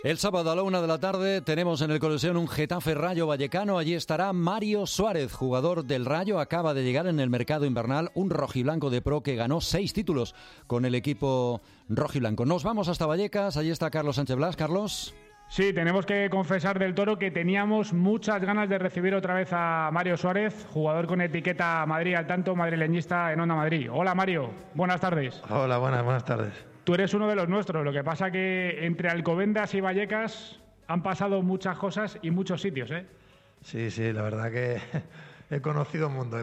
El sábado a la 1 de la tarde tenemos en el Coliseum un Getafe Rayo Vallecano. Allí estará Mario Suárez, jugador del Rayo. Acaba de llegar en el mercado invernal, un rojiblanco de pro que ganó 6 títulos con el equipo rojiblanco. Nos vamos hasta Vallecas. Allí está Carlos Sánchez Blas. Carlos. Sí, tenemos que confesar del Toro que teníamos muchas ganas de recibir otra vez a Mario Suárez, jugador con etiqueta Madrid al tanto, madrileñista en Onda Madrid. Hola Mario, buenas tardes. Hola, buenas tardes. Tú eres uno de los nuestros, lo que pasa que entre Alcobendas y Vallecas han pasado muchas cosas y muchos sitios, ¿eh? Sí, la verdad que he conocido mundo,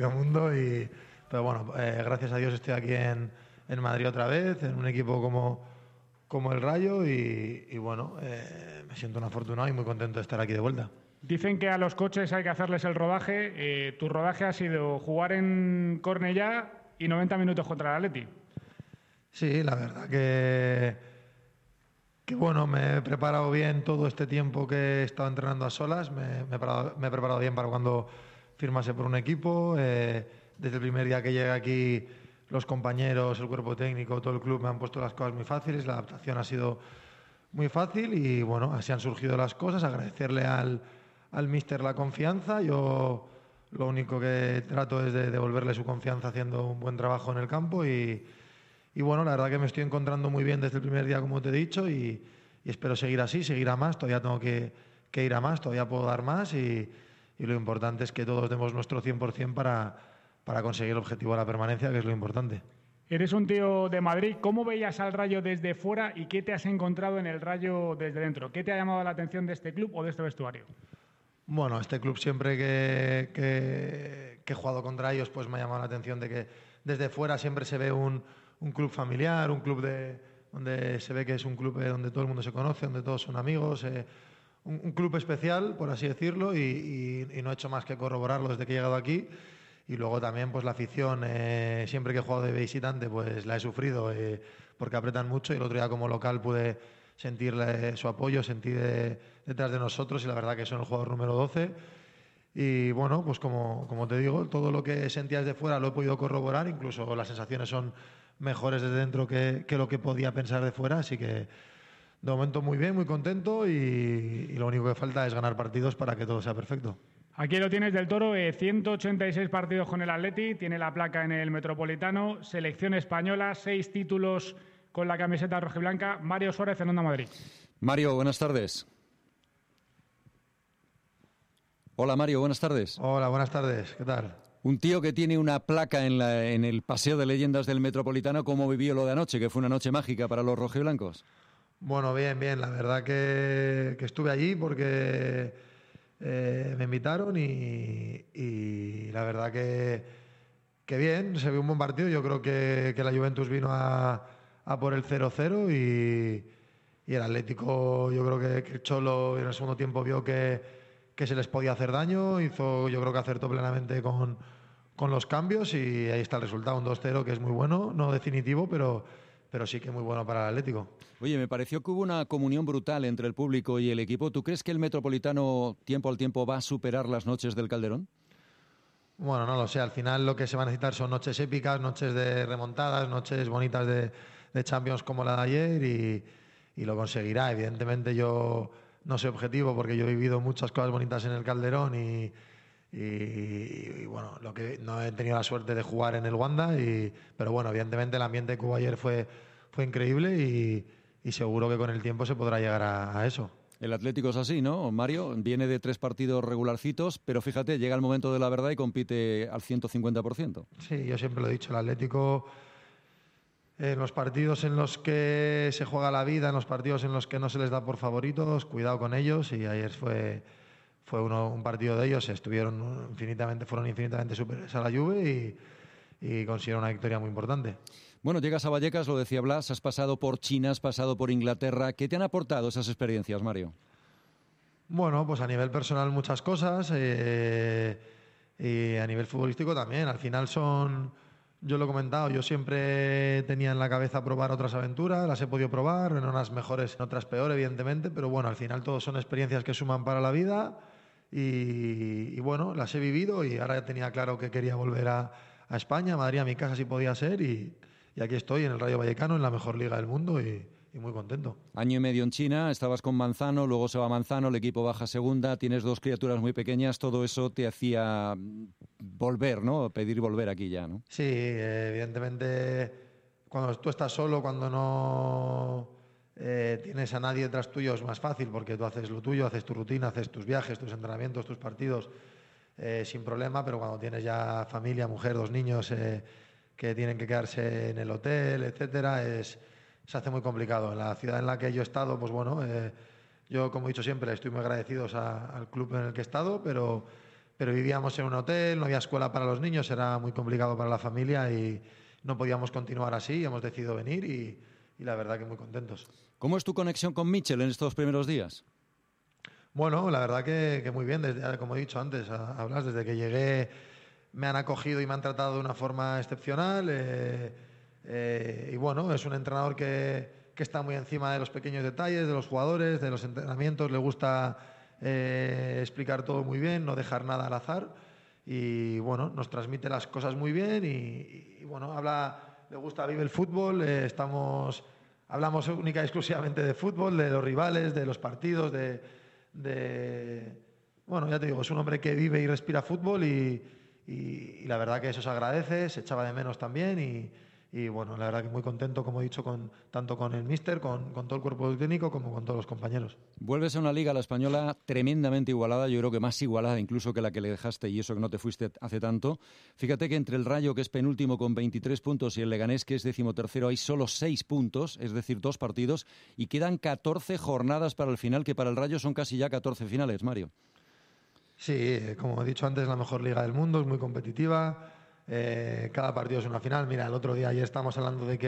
pero bueno, gracias a Dios estoy aquí en Madrid otra vez, en un equipo como el Rayo y bueno, me siento un afortunado y muy contento de estar aquí de vuelta. Dicen que a los coches hay que hacerles el rodaje. Tu rodaje ha sido jugar en Cornellá y 90 minutos contra el Atleti. Sí, la verdad que bueno, me he preparado bien todo este tiempo que he estado entrenando a solas, me he preparado bien para cuando firmase por un equipo. Desde el primer día que llegué aquí, los compañeros, el cuerpo técnico, todo el club me han puesto las cosas muy fáciles, la adaptación ha sido muy fácil y bueno, así han surgido las cosas. Agradecerle al míster la confianza. Yo lo único que trato es de devolverle su confianza haciendo un buen trabajo en el campo y bueno, la verdad que me estoy encontrando muy bien desde el primer día, como te he dicho, y espero seguir así, seguir a más. Todavía tengo que ir a más, todavía puedo dar más y lo importante es que todos demos nuestro 100% para conseguir el objetivo de la permanencia, que es lo importante. Eres un tío de Madrid. ¿Cómo veías al Rayo desde fuera y qué te has encontrado en el Rayo desde dentro? ¿Qué te ha llamado la atención de este club o de este vestuario? Bueno, este club siempre que he jugado contra ellos pues me ha llamado la atención de que desde fuera siempre se ve un club familiar, un club donde se ve que es un club donde todo el mundo se conoce, donde todos son amigos, un club especial, por así decirlo, y no he hecho más que corroborarlo desde que he llegado aquí. Y luego también pues la afición, siempre que he jugado de visitante pues la he sufrido porque apretan mucho y el otro día como local pude sentir su apoyo, sentir detrás de nosotros y la verdad que son el jugador número 12. Y bueno, pues como te digo, todo lo que sentías de fuera lo he podido corroborar, incluso las sensaciones son mejores desde dentro que lo que podía pensar de fuera, así que de momento muy bien, muy contento y lo único que falta es ganar partidos para que todo sea perfecto. Aquí lo tienes del Toro, 186 partidos con el Atleti, tiene la placa en el Metropolitano, selección española, 6 títulos con la camiseta rojiblanca. Mario Suárez en Onda Madrid. Mario, buenas tardes. Hola Mario, buenas tardes. Hola, buenas tardes, ¿qué tal? Un tío que tiene una placa en el Paseo de Leyendas del Metropolitano, ¿cómo vivió lo de anoche, que fue una noche mágica para los rojiblancos? Bueno, bien, la verdad que estuve allí porque me invitaron y la verdad que bien, se vio un buen partido. Yo creo que la Juventus vino a por el 0-0 y el Atlético, yo creo que el Cholo en el segundo tiempo vio que se les podía hacer daño, yo creo que acertó plenamente con los cambios y ahí está el resultado, un 2-0 que es muy bueno, no definitivo, pero sí que muy bueno para el Atlético. Oye, me pareció que hubo una comunión brutal entre el público y el equipo. ¿Tú crees que el Metropolitano tiempo al tiempo va a superar las noches del Calderón? Bueno, no lo sé, al final lo que se va a necesitar son noches épicas, noches de remontadas, noches bonitas de Champions como la de ayer y lo conseguirá. Evidentemente yo no soy objetivo porque yo he vivido muchas cosas bonitas en el Calderón y bueno, lo que no he tenido la suerte de jugar en el Wanda, pero bueno, evidentemente el ambiente que hubo ayer fue increíble y seguro que con el tiempo se podrá llegar a eso. El Atlético es así, ¿no, Mario? Viene de 3 partidos regularcitos, pero fíjate, llega el momento de la verdad y compite al 150%. Sí, yo siempre lo he dicho, el Atlético en los partidos en los que se juega la vida, en los partidos en los que no se les da por favoritos, cuidado con ellos y ayer fue un partido de ellos, fueron infinitamente superiores a la Juve y consiguieron una victoria muy importante. Bueno, llegas a Vallecas, lo decía Blas, has pasado por China, has pasado por Inglaterra. ¿Qué te han aportado esas experiencias, Mario? Bueno, pues a nivel personal muchas cosas y a nivel futbolístico también. Al final yo lo he comentado, yo siempre tenía en la cabeza probar otras aventuras, las he podido probar, en unas mejores, en otras peor, evidentemente, pero bueno, al final todo son experiencias que suman para la vida y bueno, las he vivido y ahora ya tenía claro que quería volver a España, a Madrid, a mi casa si podía ser y aquí estoy en el Rayo Vallecano, en la mejor liga del mundo y muy contento. Año y medio en China, estabas con Manzano, luego se va Manzano, el equipo baja a segunda, tienes 2 criaturas muy pequeñas, todo eso te hacía volver, ¿no? Pedir volver aquí ya, ¿no? Sí, evidentemente, cuando tú estás solo, cuando no tienes a nadie detrás tuyo, es más fácil porque tú haces lo tuyo, haces tu rutina, haces tus viajes, tus entrenamientos, tus partidos sin problema, pero cuando tienes ya familia, mujer, 2 niños que tienen que quedarse en el hotel, etcétera, se hace muy complicado. En la ciudad en la que yo he estado, pues bueno, yo, como he dicho siempre, estoy muy agradecido al club en el que he estado, pero vivíamos en un hotel, no había escuela para los niños, era muy complicado para la familia y no podíamos continuar así. Hemos decidido venir y la verdad que muy contentos. ¿Cómo es tu conexión con Mitchell en estos primeros días? Bueno, la verdad que muy bien, como he dicho antes, hablas, desde que llegué me han acogido y me han tratado de una forma excepcional y bueno, es un entrenador que está muy encima de los pequeños detalles, de los jugadores, de los entrenamientos, le gusta explicar todo muy bien, no dejar nada al azar y bueno, nos transmite las cosas muy bien y bueno, le gusta, vive el fútbol, hablamos única y exclusivamente de fútbol, de los rivales, de los partidos, bueno, ya te digo, es un hombre que vive y respira fútbol y la verdad que eso se agradece, se echaba de menos también y bueno, la verdad que muy contento, como he dicho, tanto con el míster, con todo el cuerpo técnico como con todos los compañeros. Vuelves a una liga, la española, tremendamente igualada, yo creo que más igualada incluso que la que le dejaste y eso que no te fuiste hace tanto. Fíjate que entre el Rayo, que es penúltimo con 23 puntos, y el Leganés, que es 13º, hay solo 6 puntos, es decir, 2 partidos, y quedan 14 jornadas para el final, que para el Rayo son casi ya 14 finales, Mario. Sí, como he dicho antes, la mejor liga del mundo, es muy competitiva. Cada partido es una final. Mira, ayer estábamos hablando de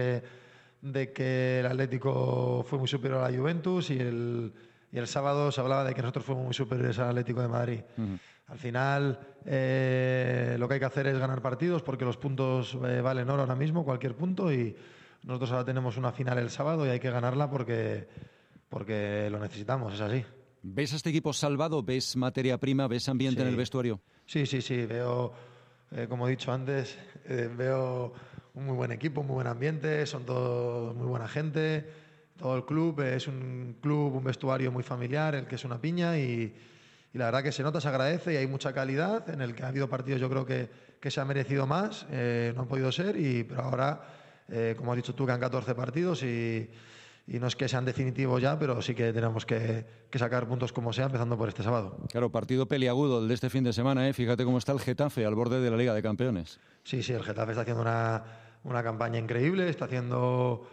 que el Atlético fue muy superior a la Juventus y el sábado se hablaba de que nosotros fuimos muy superiores al Atlético de Madrid. Al final, lo que hay que hacer es ganar partidos porque los puntos valen oro ahora mismo, cualquier punto, y nosotros ahora tenemos una final el sábado y hay que ganarla porque lo necesitamos, es así. ¿Ves a este equipo salvado? ¿Ves materia prima? ¿Ves ambiente en el vestuario? Sí, veo, como he dicho antes, veo un muy buen equipo, un muy buen ambiente, son todos muy buena gente, todo el club es un club, un vestuario muy familiar, el que es una piña y la verdad que se nota, se agradece y hay mucha calidad, en el que ha habido partidos yo creo que se ha merecido más, no han podido ser, pero ahora, como has dicho tú, quedan 14 partidos y no es que sean definitivos ya, pero sí que tenemos que sacar puntos como sea, empezando por este sábado. Claro, partido peliagudo el de este fin de semana, ¿eh? Fíjate cómo está el Getafe al borde de la Liga de Campeones. Sí, el Getafe está haciendo una campaña increíble, está haciendo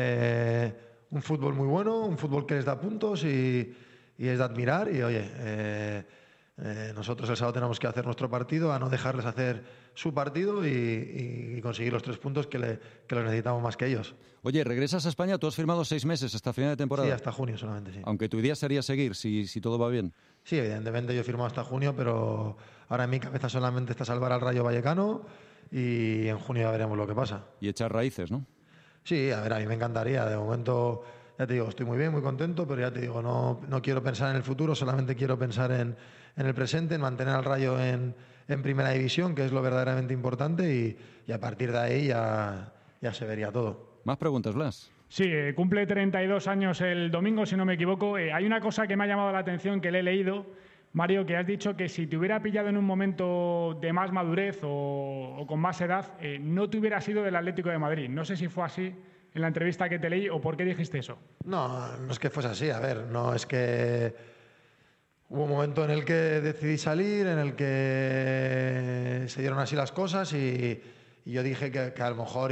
un fútbol muy bueno, un fútbol que les da puntos y es de admirar y oye, nosotros el sábado tenemos que hacer nuestro partido, a no dejarles hacer su partido y conseguir los 3 puntos que los necesitamos más que ellos. Oye, regresas a España, tú has firmado 6 meses hasta final de temporada. Sí, hasta junio solamente, sí. Aunque tu idea sería seguir, si todo va bien. Sí, evidentemente yo he firmado hasta junio, pero ahora en mi cabeza solamente está salvar al Rayo Vallecano y en junio ya veremos lo que pasa. Y echar raíces, ¿no? Sí, a ver, a mí me encantaría. De momento, ya te digo, estoy muy bien, muy contento, pero ya te digo, no quiero pensar en el futuro, solamente quiero pensar en el presente, en mantener al Rayo en primera división, que es lo verdaderamente importante, y a partir de ahí ya se vería todo. ¿Más preguntas, Blas? Sí, cumple 32 años el domingo, si no me equivoco. Hay una cosa que me ha llamado la atención, que le he leído, Mario, que has dicho que si te hubiera pillado en un momento de más madurez o con más edad, no te hubiera sido del Atlético de Madrid. No sé si fue así en la entrevista que te leí o por qué dijiste eso. No es que fuese así. A ver, no es que... Hubo un momento en el que decidí salir, en el que se dieron así las cosas y yo dije que a lo mejor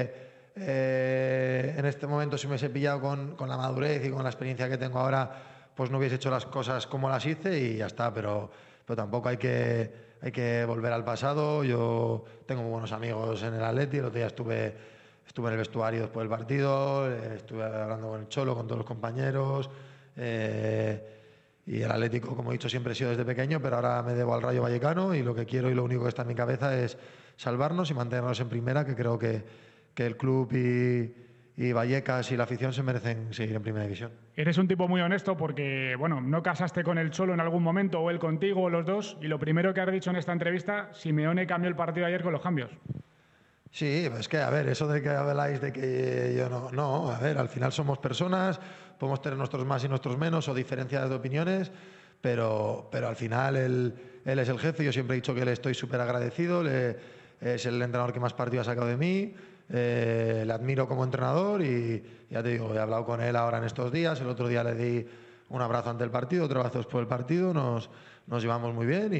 en este momento, si me hubiese pillado con la madurez y con la experiencia que tengo ahora, pues no hubiese hecho las cosas como las hice y ya está, pero tampoco hay que volver al pasado. Yo tengo muy buenos amigos en el Atleti, el otro día estuve en el vestuario después del partido, estuve hablando con el Cholo, con todos los compañeros, y el Atlético, como he dicho, siempre he sido desde pequeño, pero ahora me debo al Rayo Vallecano y lo que quiero y lo único que está en mi cabeza es salvarnos y mantenernos en primera, que creo que el club y Vallecas y la afición se merecen seguir en primera división. Eres un tipo muy honesto porque, bueno, no casaste con el Cholo en algún momento o él contigo o los dos, y lo primero que has dicho en esta entrevista, Simeone cambió el partido ayer con los cambios. Sí, es que, a ver, eso de que habláis de que yo no... No, a ver, al final somos personas, podemos tener nuestros más y nuestros menos o diferencias de opiniones, pero al final él es el jefe. Yo siempre he dicho que le estoy súper agradecido, es el entrenador que más partido ha sacado de mí, le admiro como entrenador y ya te digo, he hablado con él ahora en estos días. El otro día le di un abrazo ante el partido, otro abrazo después del partido, nos llevamos muy bien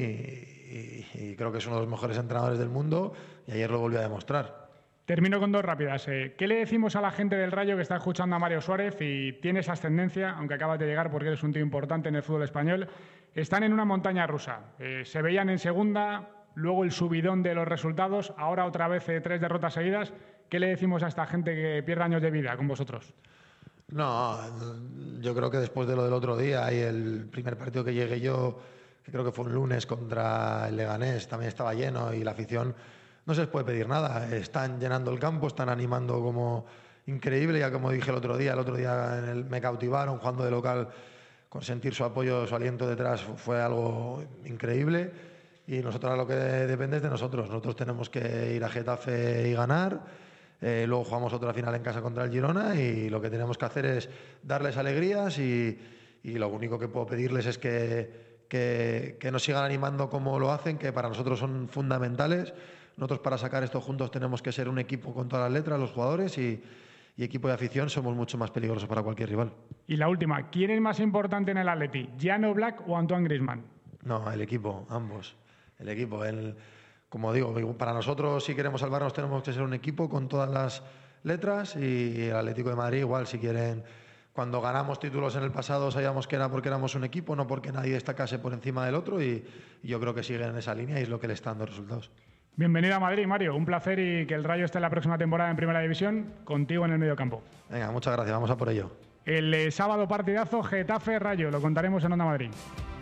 y creo que es uno de los mejores entrenadores del mundo y ayer lo volvió a demostrar. Termino con dos rápidas. ¿Qué le decimos a la gente del Rayo que está escuchando a Mario Suárez y tienes ascendencia, aunque acabas de llegar porque eres un tío importante en el fútbol español? Están en una montaña rusa. Se veían en segunda, luego el subidón de los resultados, ahora otra vez 3 derrotas seguidas. ¿Qué le decimos a esta gente que pierde años de vida con vosotros? No, yo creo que después de lo del otro día y el primer partido que llegué yo, que creo que fue un lunes contra el Leganés, también estaba lleno y la afición no se les puede pedir nada. Están llenando el campo, están animando como increíble, ya como dije el otro día me cautivaron jugando de local, con sentir su apoyo, su aliento detrás fue algo increíble y nosotros ahora lo que depende es de nosotros. Nosotros tenemos que ir a Getafe y ganar. Luego jugamos otra final en casa contra el Girona y lo que tenemos que hacer es darles alegrías y lo único que puedo pedirles es que nos sigan animando como lo hacen, que para nosotros son fundamentales. Nosotros para sacar esto juntos tenemos que ser un equipo con todas las letras, los jugadores y equipo de afición somos mucho más peligrosos para cualquier rival. Y la última, ¿quién es más importante en el Atleti, Jan Oblak o Antoine Griezmann? No, el equipo, ambos. El equipo, como digo, para nosotros si queremos salvarnos tenemos que ser un equipo con todas las letras y el Atlético de Madrid igual, si quieren. Cuando ganamos títulos en el pasado sabíamos que era porque éramos un equipo, no porque nadie destacase por encima del otro y yo creo que siguen en esa línea y es lo que le está dando resultados. Bienvenido a Madrid, Mario. Un placer y que el Rayo esté en la próxima temporada en Primera División, contigo en el mediocampo. Venga, muchas gracias, vamos a por ello. El sábado partidazo Getafe-Rayo, lo contaremos en Onda Madrid.